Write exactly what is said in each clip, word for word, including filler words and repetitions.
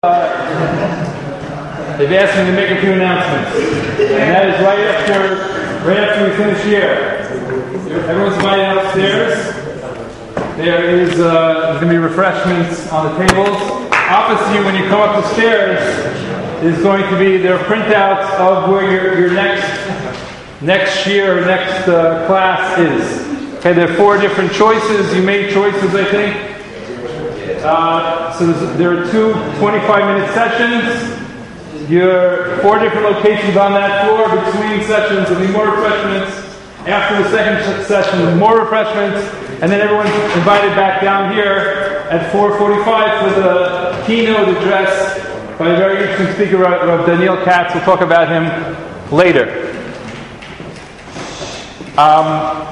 Uh, they've asked me to make a few announcements, and that is right after, right after we finish here. Everyone's invited upstairs. There is uh, going to be refreshments on the tables. Opposite you, when you come up the stairs, is going to be their printouts of where your, your next next year or next uh, class is. Okay, there are four different choices. You made choices, I think. Uh, so there are two twenty-five minute sessions. You're four different locations on that floor. Between sessions there'll be more refreshments. After the second session, more refreshments. And then everyone's invited back down here at four forty-five for the keynote address by a very interesting speaker, Rav Daniel Katz. We'll talk about him later. Um,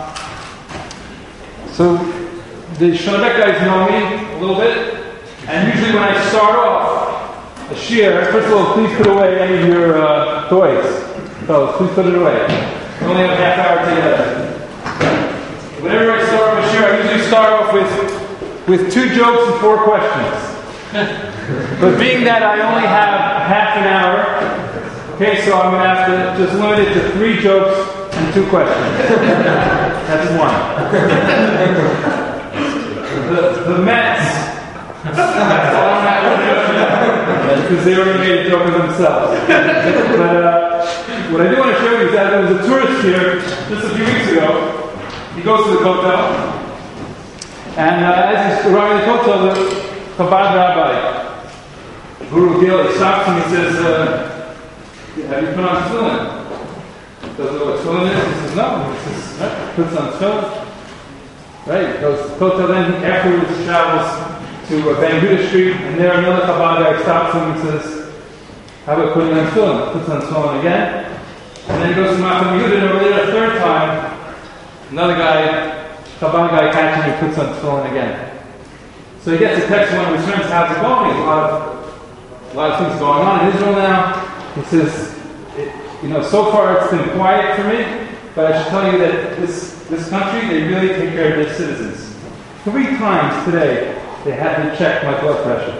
so the Shonabek guys know me a little bit, and usually when I start off a shir, first of all, please put away any of your uh, toys. Fellas, please put it away. We only have a half hour together. Whenever I start off a shir, I usually start off with, with two jokes and four questions. But being that I only have half an hour, okay, so I'm going to have to just limit it to three jokes and two questions. That's one. The, the Mets, that's all I'm having, because they already made a joke of themselves. But uh, what I do want to show you is that there was a tourist here just a few weeks ago. He goes to the hotel, and uh, as he's arriving at the hotel, the Chabad Rabbi, Guru Gil, he stops him and he says, uh, have you put on tefillin? He doesn't know what tefillin is? He says, no. He says, right, puts on tefillin. Right, he goes to the hotel, then afterwards he travels to uh, Van Buda Street, and there another Chabad guy stops him and says, how about putting on tefillin? Puts on tefillin again. And then he goes to Macham Yehuda, and over there a third time, another guy, Chabad guy, catches him and puts on tefillin again. So he gets a text when he returns, how's it going? There's a lot of, a lot of things going on in Israel now. He says, it, you know, so far it's been quiet for me, but I should tell you that this This country, they really take care of their citizens. Three times today, they had to check my blood pressure.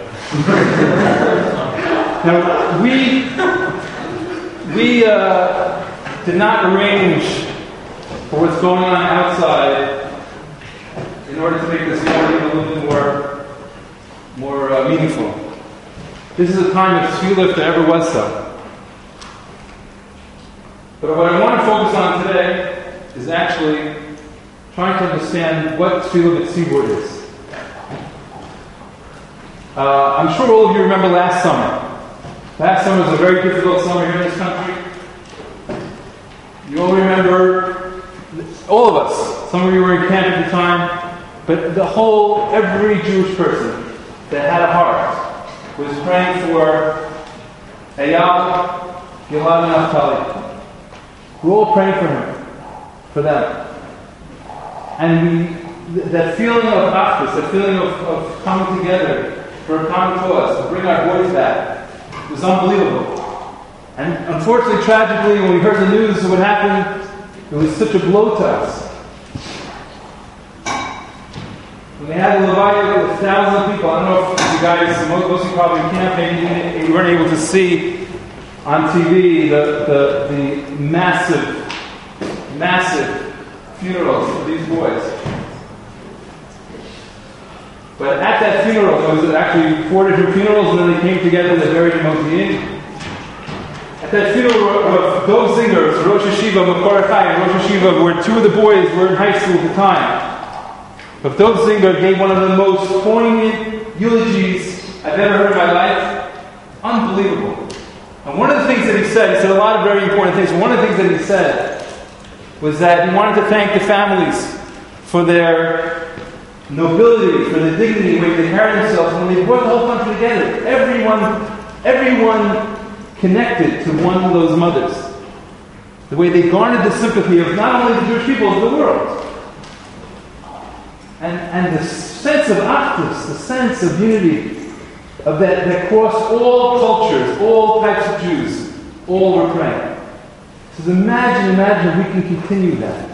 Now, we we uh, did not arrange for what's going on outside in order to make this morning a little bit more, more uh, meaningful. This is a time of tefillah if there ever was so. But what I want to focus on today is actually trying to understand what tefillah b'tzibur is. Uh, I'm sure all of you remember last summer. Last summer was a very difficult summer here in this country. You all remember, all of us, some of you were in camp at the time, but the whole, every Jewish person that had a heart was praying for Eyal, Gilad, and Naphtali. We're all praying for him. For them. And we, th- that feeling of achdus, that feeling of, of coming together for a common cause, to bring our voice back, was unbelievable. And unfortunately, tragically, when we heard the news of what happened, it was such a blow to us. When they had the Levaya with thousands of people, I don't know if you guys, most of you probably can't, maybe you weren't able to see on T V the, the, the massive massive funerals of these boys. But at that funeral, there was actually four different funerals, and then they came together and they buried him in. At that funeral of Dov Zinger, Rosh Hashiva, Makor Chai, and Rosh Hashiva, where two of the boys were in high school at the time. But Dov Zinger gave one of the most poignant eulogies I've ever heard in my life. Unbelievable. And one of the things that he said, he said a lot of very important things, but one of the things that he said was that he wanted to thank the families for their nobility, for the dignity when they carried themselves, when they brought the whole country together. Everyone, everyone connected to one of those mothers. The way they garnered the sympathy of not only the Jewish people, but the world. And, and the sense of achdus, the sense of unity, of that, that crossed all cultures, all types of Jews, all were praying. So imagine, imagine if we can continue that.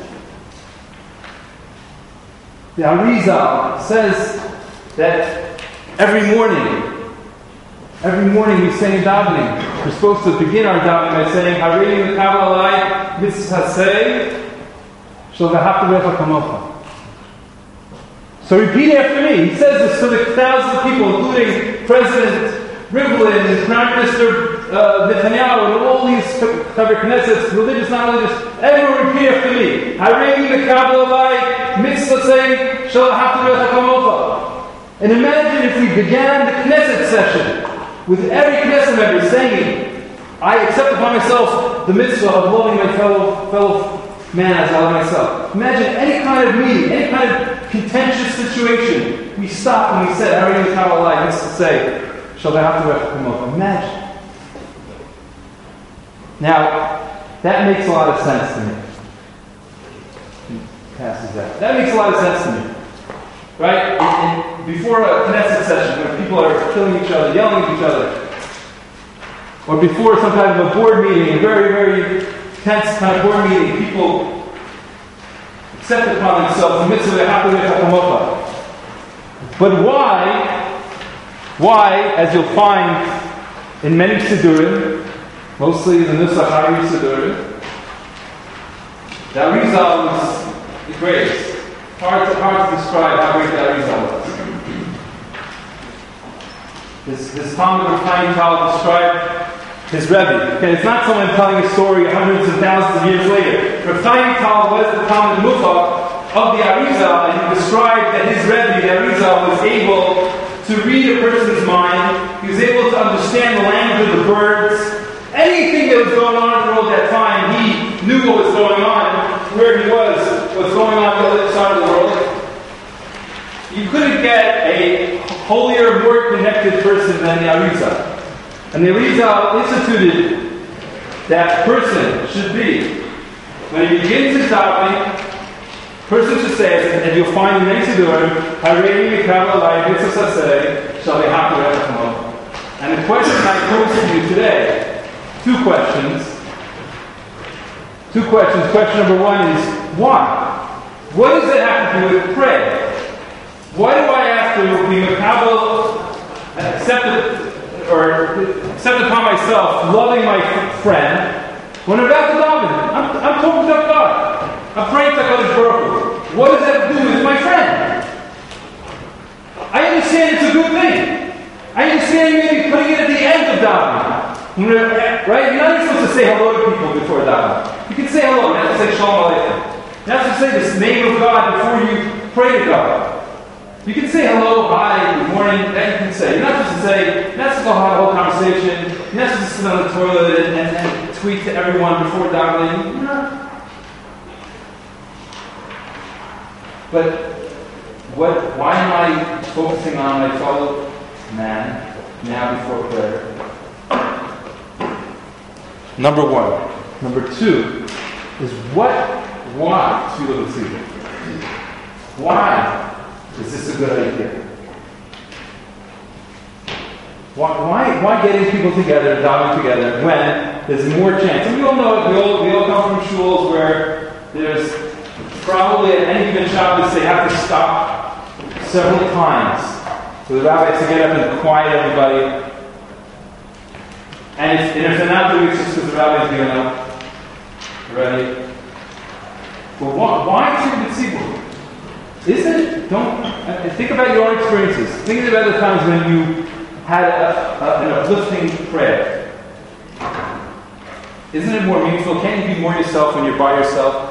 The Arizal says that every morning Every morning we say in davening. We're supposed to begin our davening by saying, Hareinu mekabel alai mitzvah hasei shel v'haftarecha kamocha. So repeat after me. He says this to the thousands of people, including President Rivlin and Prime Minister uh, Netanyahu and all these Chaver Knessets, religious, non-religious. Everyone repeat after me. Hareinu mekabel alai mitzvah hasei shel v'haftarecha kamocha. And imagine if we began the Knesset session with every Knesset member saying, I accept upon myself the mitzvah of loving my fellow fellow man as I love myself. Imagine any kind of meeting, any kind of contentious situation, we stop and we said, Hareinu mekabel alai mitzvah hasei shel v'haftarecha kamocha. Imagine. Now, that makes a lot of sense to me. Passes that. That makes a lot of sense to me. Right? In, in, before a Knesset session, when people are killing each other, yelling at each other, or before some kind of a board meeting, a very, very tense kind of board meeting, people accept upon themselves the mitzvah of Haftareh HaKamocha. But why, why, as you'll find in many Siddurim, mostly the Nusach Hari Siddurim, the Arizal was the greatest. Hard to, hard to describe how great the Arizal was. His, his Talmud of Chaim Tal described his Rebbe. Okay, it's not someone telling a story hundreds and thousands of years later. Rav Chaim Tal was the Talmud Mufak of the Arizal, and he described that his Rebbe, the Arizal, was able to read a person's mind. He was able to understand the language of the birds. Anything that was going on in the world at that time, he knew what was going on, where he was, what's going on on the other side of the world. You couldn't get a holier, more connected person than the Arizal. And the Arizal instituted that person should be, when he begins his davening, person should say, and you'll find in many Siddurim, Hareinu mekabel alai mitzvah hasei shel v'haftareh kamocha. And the question I pose to you today, two questions. Two questions. Question number one is, why? What does it have to do with prayer? Why do I have to be mekabel, accept or accept upon myself loving my friend when I'm about to daven? I'm, I'm talking to God. I'm praying to HaKadosh Baruch Hu. What does that do with my friend? I understand it's a good thing. I understand maybe putting it at the end of davening. Right? You're not even supposed to say hello to people before davening. You can say hello. You have to say Shalom Aleichem. You have to say this name of God before you pray to God. You can say hello, hi, good morning. That you can say. You're not supposed to say. You're not supposed to have a whole conversation. You're not supposed to sit on the toilet and, and, and tweet to everyone before davening. You're not. But what? Why am I focusing on my fellow man now before prayer? Number one. Number two is what, why Tefillah B'Tzibur? Why is this a good idea? Why, why, why getting people together, davening together, when there's more chance? And we all know it, we all, we all come from shuls where there's probably at any given Shabbos they have to stop several times for the rabbis to get up and quiet everybody. And if, and if they're not doing it, it's just because the rabbi's giving up already. But why, why Tefillah B'Tzibur? Isn't it? Don't uh, think about your own experiences. Think about the times when you had a, a, an uplifting prayer. Isn't it more meaningful? Can't you be more yourself when you're by yourself?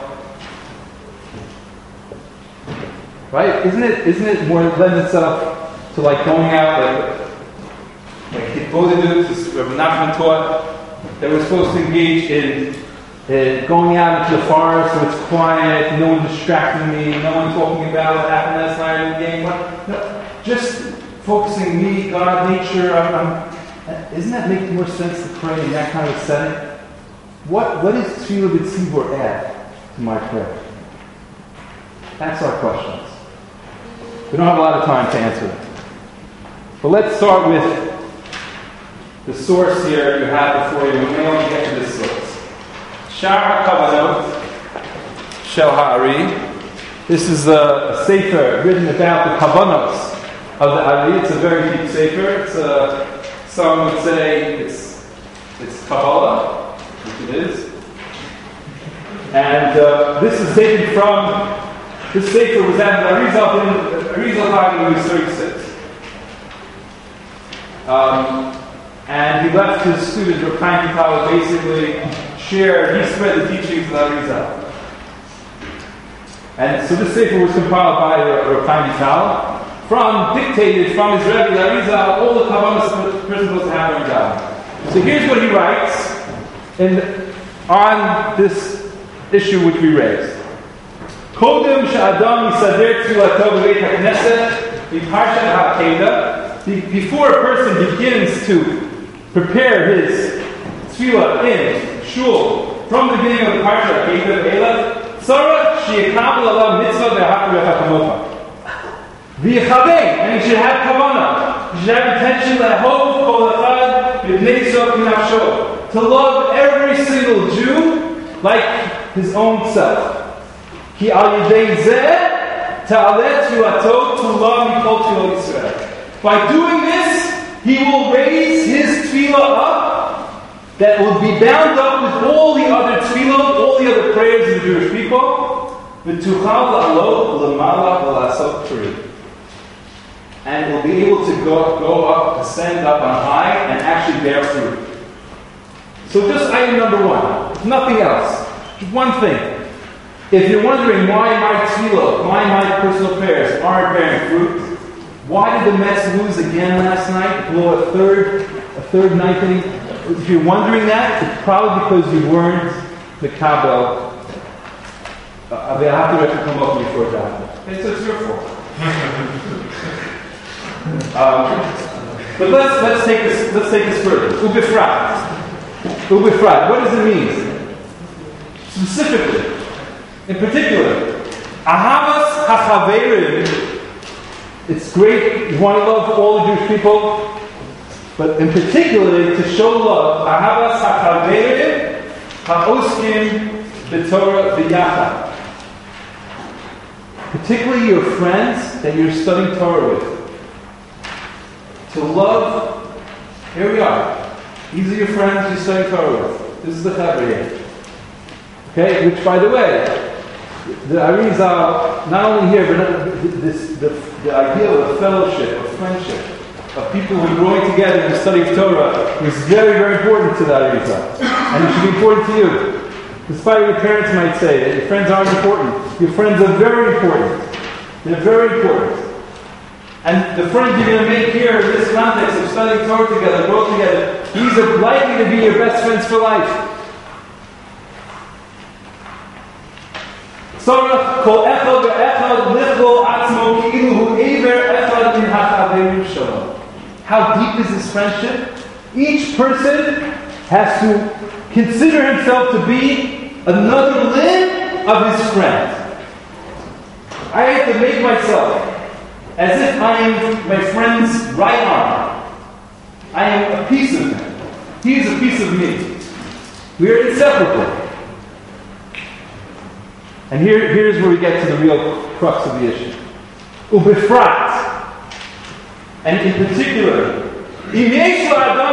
Right? Isn't it? Isn't it more lends itself to like going out like? Like Hitbodedut, Rabbi Nachman taught that we're supposed to engage in uh, going out into the forest so it's quiet, no one distracting me, no one talking about what happened last night in the game. What? No, just focusing me, God, nature. I'm, I'm, isn't that make more sense to pray in that kind of setting? What What does Tefillah B'Tzibur add to my prayer? That's our questions. We don't have a lot of time to answer them. But let's start with the source here you have before you. We may only get to this source. Sha'ar HaKavanot Shel Ha'ari. This is a, a sefer written about the Kavanos of the Ari. It's a very deep sefer. It's a Some would say it's it's Kabbalah, which it is. And uh, this is taken from, this sefer was at Arizal in Arizal Hagen when he was thirty-six. Um, and he left his student, Rav Chaim Vital, basically share, he spread the teachings of Arizal. And so this sefer was compiled by Rav Chaim Vital, from, dictated from his Rebbe Arizal, all the Kabbalah principles to have learned out. So here's what he writes in, on this issue which we raised. Kodem she'adam yisader tfilato b'beit ha'knesset b'parshat ha'akedah. Before a person begins to prepare his tefillah in shul from the beginning of the parshat ha'akedah b'elav, tzarach she'yekabel alav mitzvah v'ha'akar v'ha'kamocha. V'yechavei, and he should have kavanah. He should have intention lahov kol echad b'bnei Yisrael k'nafsho, to love every single Jew like his own self. Ki al yidei zeh ta'alet tfilato tulah mikol tfilot Yisrael. By doing this, he will raise his tefillah up, that will be bound up with all the other tefillot, all the other prayers of the Jewish people. V'tuchal la'alot l'mala v'lasot turi. And will be able to go, go up, ascend up on high, and actually bear fruit. So just item number one, nothing else. Just one thing. If you're wondering why my tefillah, why my personal prayers aren't bearing fruit, why did the Mets lose again last night, blow a third, a third ninth inning? If you're wondering that, it's probably because you weren't Mekabel. Uh, they have to come up before that. Okay, so it's your fault. um, but let's let's take this let's take this further. Ubifrat. Ubifrat. What does it mean? Specifically, in particular, Ahavas HaChaverim. It's great. You want to love all the Jewish people, but in particular, to show love, Ahavas HaChaverim HaOskim B'Torah B'Yachad. Particularly your friends that you're studying Torah with. To love, here we are. These are your friends you're studying Torah with. This is the Chaver. Okay, which by the way, the Arizal, not only here, but this, the, the idea of a fellowship, of friendship, of people who are growing together in the study of Torah is very, very important to the Arizal. And it should be important to you. Despite what your parents might say, that your friends aren't important. Your friends are very important. They're very important. And the friends you're going to make here in this context of studying Torah together, grow together, these are likely to be your best friends for life. How deep is this friendship? Each person has to consider himself to be another limb of his friend. I have to make myself as if I am my friend's right arm. I am a piece of him. He is a piece of me. We are inseparable. And here, here's where we get to the real crux of the issue. Ubifrat. And in particular, if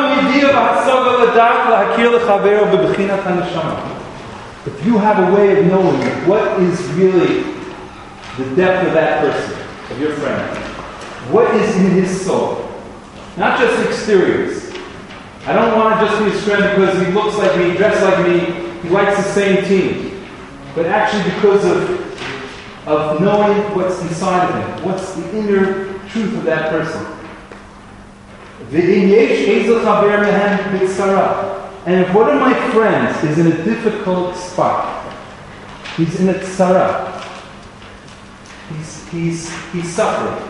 you have a way of knowing what is really the depth of that person, of your friend, what is in his soul, not just exteriors. I don't want to just be his friend because he looks like me, dressed like me, he likes the same team, but actually because of, of knowing what's inside of him, what's the inner truth of that person. And if one of my friends is in a difficult spot, he's in a tzara, he's, he's, he's suffering.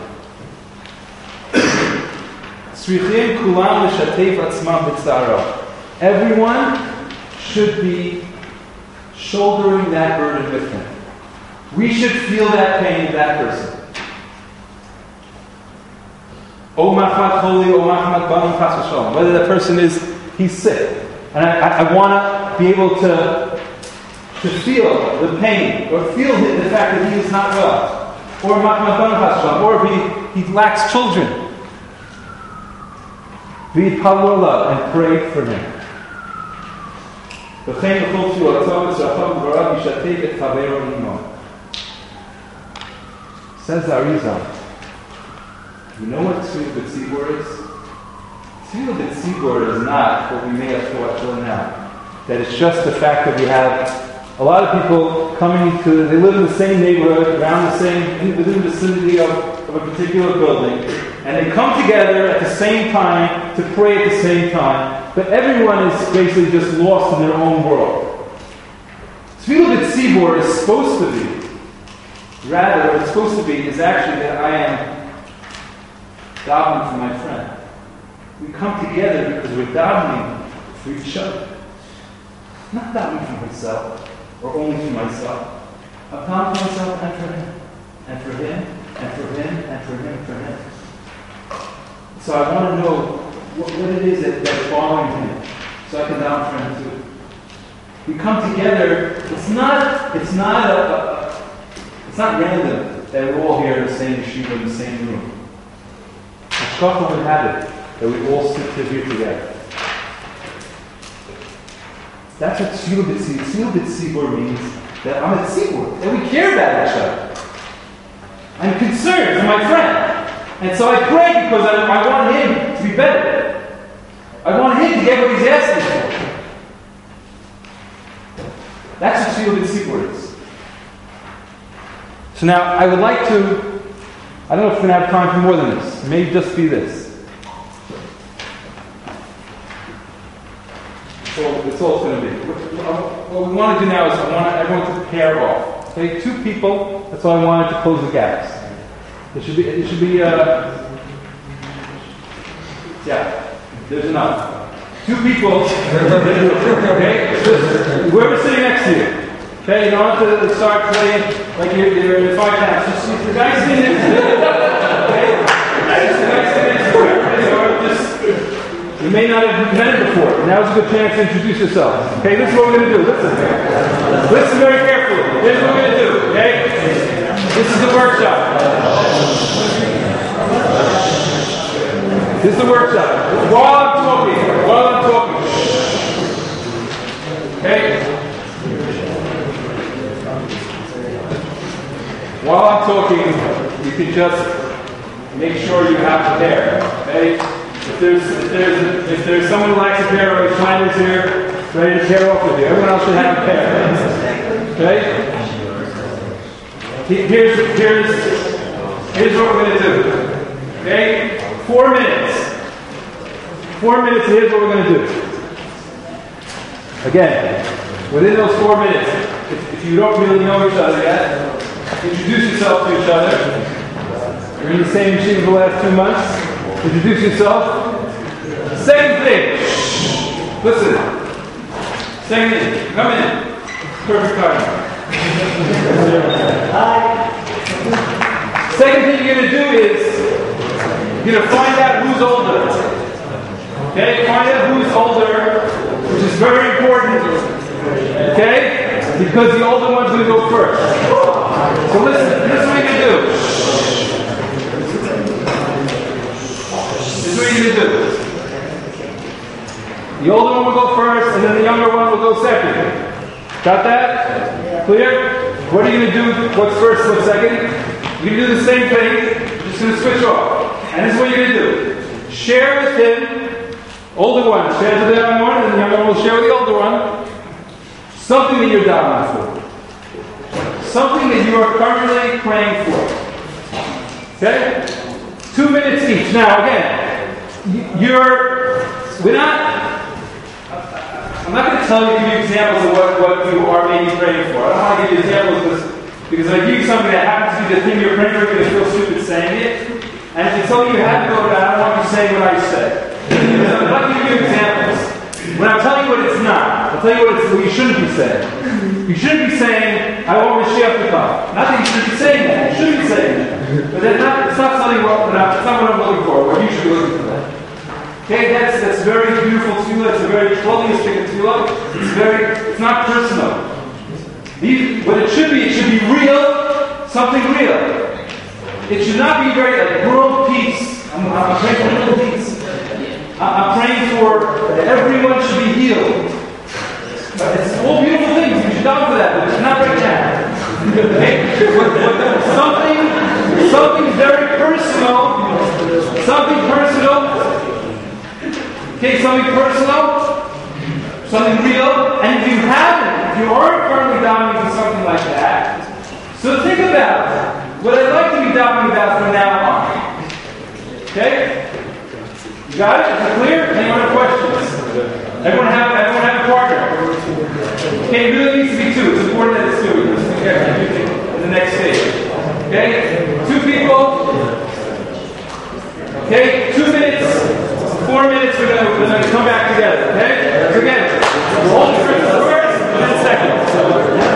Everyone should be shouldering that burden with him. We should feel that pain of that person. Whether that person is, he's sick. And I, I, I want to be able to, to feel the pain, or feel the, the fact that he is not well. Or or if he, he lacks children. v'yitpalu alav, and pray for him. V'chein b'chol tefillah tzavot v'rav yishatef et chavero imo. Says the Arizal, you know what Tzvila B'tzibur is? Tzvila B'tzibur is not what we may have thought till now. That it's just the fact that we have a lot of people coming to, they live in the same neighborhood, around the same, within the vicinity of, of a particular building, and they come together at the same time to pray at the same time, but everyone is basically just lost in their own world. Tzvila B'tzibur is supposed to be, rather, what it's supposed to be is actually that I am davening for my friend. We come together because we're davening for each other. Not davening for myself, or only for myself. I'm davening for myself and for him, and for him, and for him, and for him, and for him. So I want to know what, what it is that, that's bothering him, so I can daven for him too. We come together. It's not. It's not a. a It's not random that we're all here in the same yeshiva, in the same room. Hashkafa would have it that we all sit here together. That's what Tzvila B'tzibur. Tzvila B'tzibur means that I'm a tzibur, that we care about each other. I'm concerned for my friend. And so I pray because I, I want him to be better. I want him to get what he's asking for. That's what Tzvila B'tzibur is. So now, I would like to, I don't know if we're going to have time for more than this. It may just be this. So that's all it's going to be. What we want to do now is I want everyone to pair off. Okay, two people, that's all I wanted to close the gaps. There should be, it should be, uh, yeah, there's enough. Two people, okay, whoever's sitting next to you. Okay, you don't have to start playing like you're, you're in five taps. Just the guy sitting next to you. Okay? Just the guy sitting next to you. Or just, you may not have met him before. Now's a good chance to introduce yourself. Okay, this is what we're going to do. Listen. Listen very carefully. Here's what we're going to do. Okay? This is the workshop. This is the workshop. While I'm talking. While I'm talking. Okay? While I'm talking, you can just make sure you have a pair. Okay? If there's if there's if there's someone who likes a pair, or a client is here, ready to pair off with you. Everyone else should have a pair. Okay? Here's here's here's what we're gonna do. Okay? Four minutes. Four minutes. Here's what we're gonna do. Again, within those four minutes, if, if you don't really know each other yet. Introduce yourself to each other. You're in the same machine for the last two months. Introduce yourself. Second thing. Listen. Second thing. Come in. Perfect timing. Second thing you're going to do is you're going to find out who's older. Okay? Find out who's older, which is very important. Okay? Because the older one's going to go first. So listen, this is what you're going to do. This is what you're going to do. The older one will go first, and then the younger one will go second. Got that? Clear? What are you going to do? What's first, what's second? You're going to do the same thing. You're just going to switch off. And this is what you're going to do. Share with him, older one, share with the younger one, and the younger one will share with the older one. Something that you're davening for. Something that you are currently praying for. Okay? Two minutes each. Now, again, you're, we're not, I'm not going to tell you, give you examples of what, what you are maybe praying for. I don't want to give you examples because, because if I give you something that happens to be the thing you're praying for, you're going to feel stupid saying it. And until you have to go to that, I don't want you saying what I say. I'm not going to give you examples. When I'm telling you what it's not, I'll tell you what, it's, what you shouldn't be saying. You shouldn't be saying, I want Mashiach to come. Not that you shouldn't be saying that. You shouldn't be saying that. But that's not, it's not something what, it's not what I'm looking for, what you should be looking for. Okay, that's that's very beautiful tefillah. It's a very clothing-stick tefillah. It's very, it's not personal. These, what it should be, it should be real, something real. It should not be very like world peace. I'm, I'm praying for world peace. I'm praying for that everyone should be healed. It's all beautiful things. You should daven for that, but it's not right now. Okay? something, something very personal. Something personal. Okay, something personal. Something real. And if you haven't, if you aren't currently davening for something like that, so think about what I'd like to be davening about from now on. Okay? You got it? Is it clear? Any other questions? Everyone have, everyone have a partner. Okay, it really needs to be two. It's important that it's two. Let's be careful in the next stage. Okay? Two people. Okay? Two minutes. Four minutes. We're going we're gonna come back together. Okay? So again, hold the first first and then second.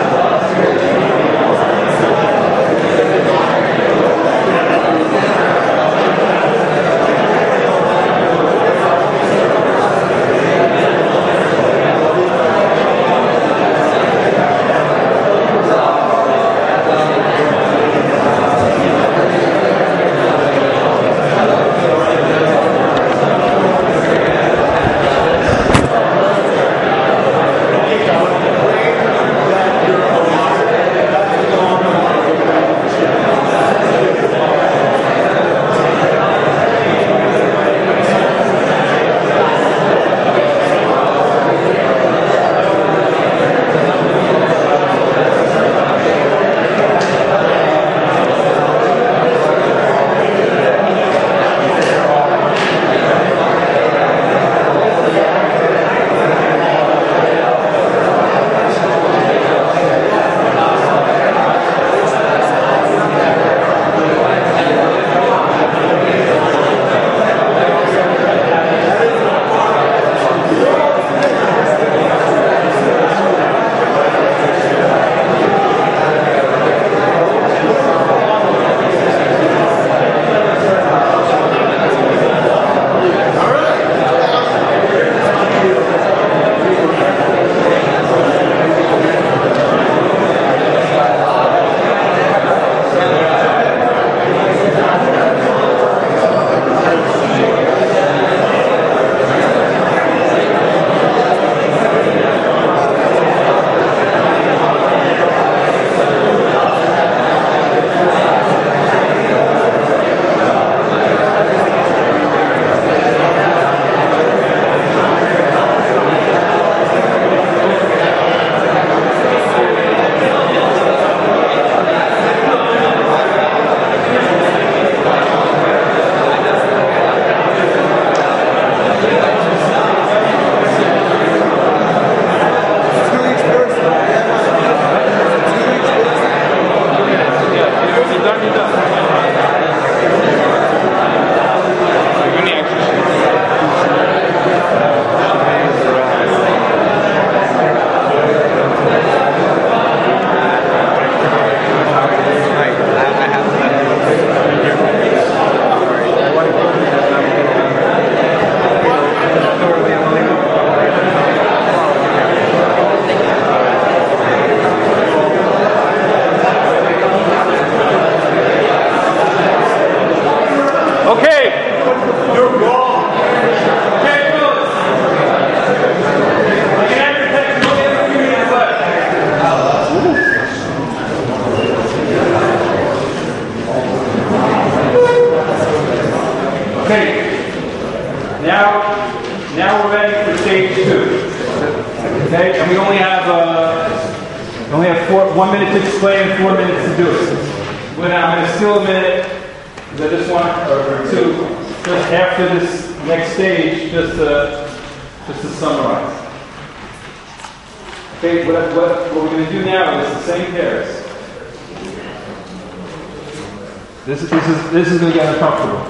This is going to get uncomfortable.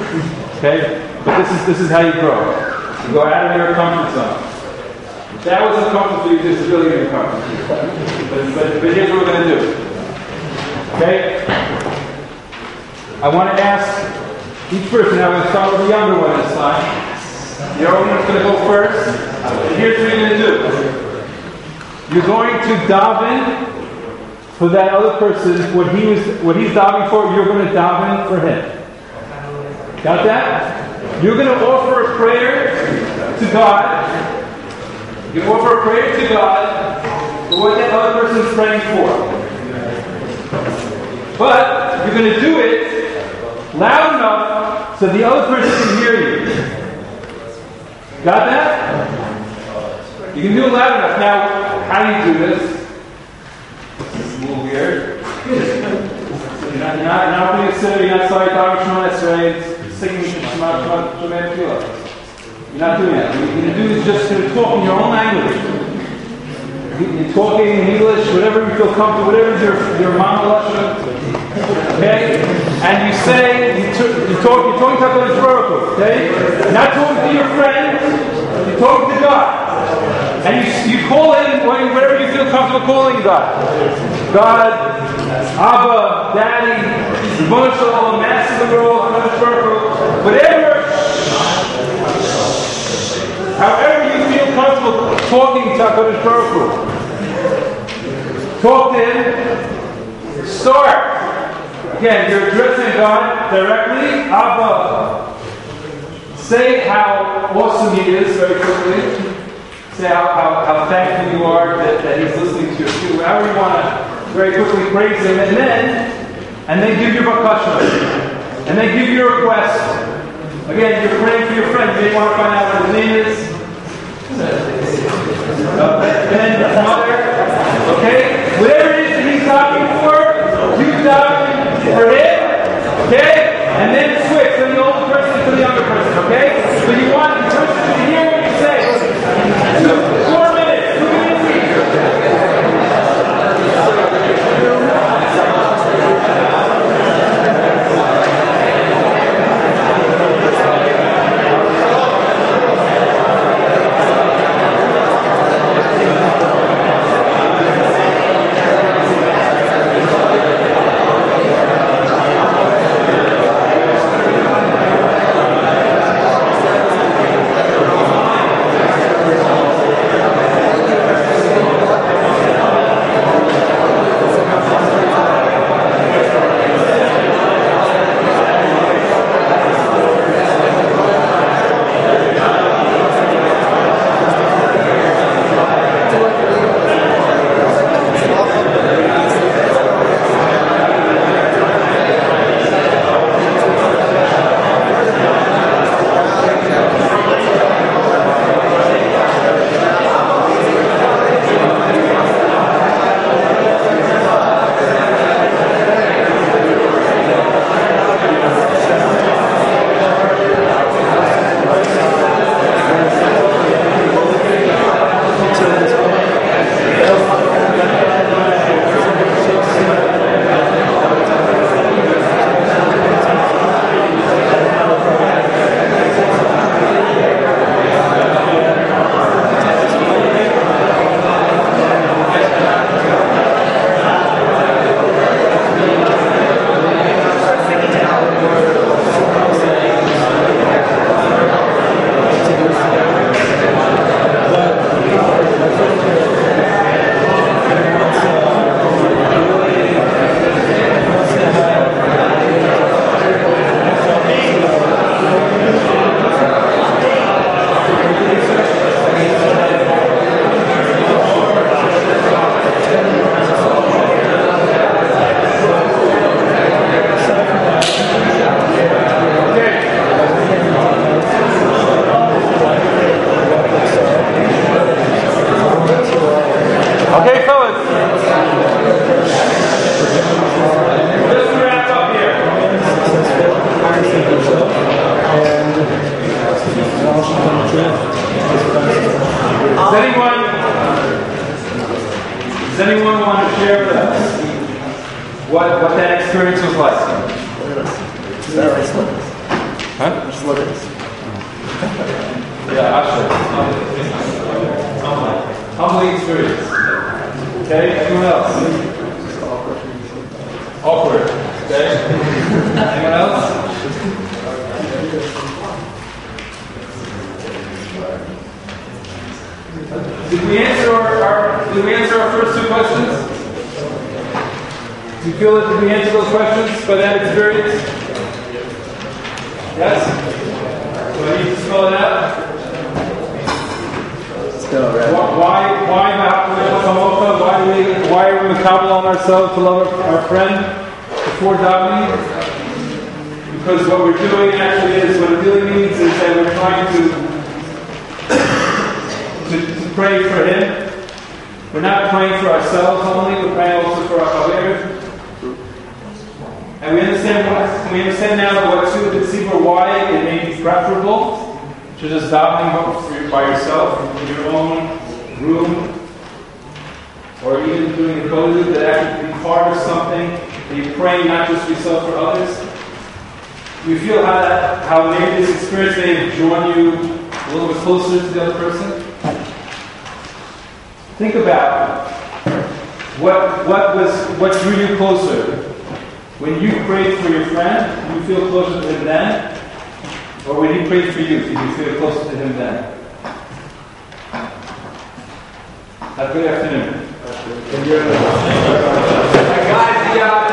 Okay? But this is this is how you grow. You go out of your comfort zone. If that was uncomfortable for you, this is really uncomfortable for you. But, but, but here's what we're going to do. Okay? I want to ask each person, I'm going to start with the younger one this time. The younger one's going to go first. And here's what you're going to do. You're going to daven for that other person, what he was, what he's davening for, you're going to daven for him. Got that? you're going to offer a prayer to God. You offer a prayer to God for what that other person is praying for. But you're going to do it loud enough so the other person can hear you. Got that? You can do it loud enough. Now, how do you do this? This is a little weird. You're not, you're not, you're not putting a sitter, you're not sorry, Dharma Shema Esrei, singing Shema Shema Shema Tefillah. You're not doing that. What you're going to do is just going to talk in your own language. You're talking in English, whatever you feel comfortable, whatever is your, your mama lasha. Okay? And you say, you t- you're, talk, you're talking to HaKadosh Baruch Hu, okay? You're not talking to your friends, you're talking to God. And you, you call in whatever you feel comfortable calling God. God, Abba, Daddy, Ribono Shel Olam, Master of the world, HaKadosh Baruch Hu, whatever, however you feel comfortable talking to HaKadosh Baruch Hu. Talk to Him. Start. Again, you're addressing God directly. Abba. Say how awesome He is very quickly. Say how, how, how thankful you are that, that He's listening to your speech. However you want to very quickly praise Him. And then, and then give your bakasha. And then give your request. Again, you're praying for your friend. You may want to find out what his name is. Uh, Ben, mother. Okay? Whatever it is that he's asking for, you daven for him. Okay? And then switch from the older person to the younger person. Okay? So you want the person to hear what you say. Two, four minutes. Two minutes each. Does anyone want to share with us what, what that experience was like? Huh? Yeah, Asher. Humbling experience. Okay, anyone else? Awkward. Okay. Anyone else? Did we answer our, our did we answer our first two questions? Do you feel that did we answer those questions by that experience? Yes? Do I need to spell it out? Spell it right. Why, why, why, why do we, why are we makabel on ourselves to love our, our friend before davening? Because what we're doing actually is, what it really means is that we're trying to, to, to pray for him. We're not praying for ourselves only, we're praying also for our chaver. And we understand what, we understand now that what to conceive or why it may be preferable to just davening by yourself in your own room, or even doing the kodesh, that actually be part of something that you're praying not just for yourself, for others. You feel how that, how maybe this experience may have drawn you a little bit closer to the other person? Think about what what was what drew you closer. When you prayed for your friend, did you feel closer to him then? Or when he prayed for you, did you feel closer to him then? Have a good afternoon. Guys, the uh,